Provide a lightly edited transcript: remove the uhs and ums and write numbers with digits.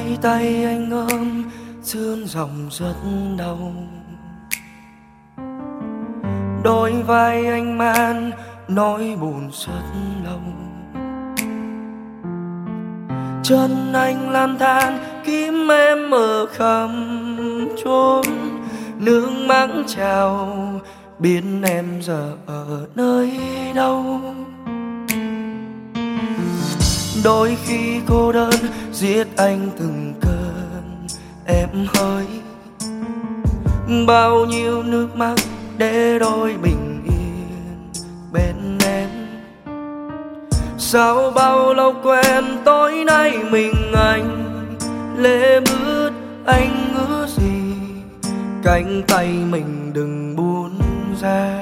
đôi tay anh ôm sương dòng rất đau, đôi vai anh mang nỗi buồn rất lâu. Chân anh lang thang kiếm em ở khắp chốn, nước mắt trào biết em giờ ở nơi đâu. Đôi khi cô đơn giết anh từng cơn em hơi, bao nhiêu nước mắt để đôi bình yên bên em. Sau bao lâu quen tối nay mình anh lệ mướt, anh ước gì cánh tay mình đừng buông ra.